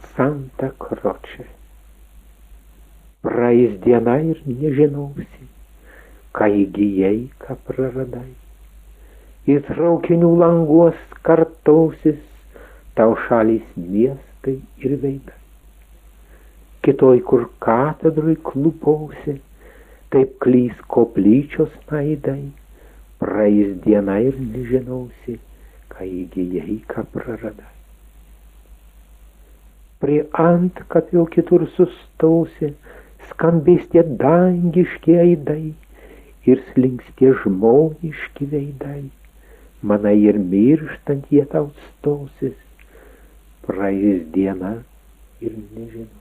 Santa Croce. Praeis diena ir nežinosi, ką įgyjai, ką praradai. Ir traukinių languos kartosis tau šalys miestai ir veidai. Kitoj, kur katedroj klūposi, taip klys koplyčios naidai. Praeis diena ir nežinosi, ką įgyjai, ką praradai. Prie antkapio kitur sustosi, skambės tie dangiški aidai ir slinks tie žmoniški veidai. Manai ir mirštant jie tau stosis, praeis diena ir nežinau.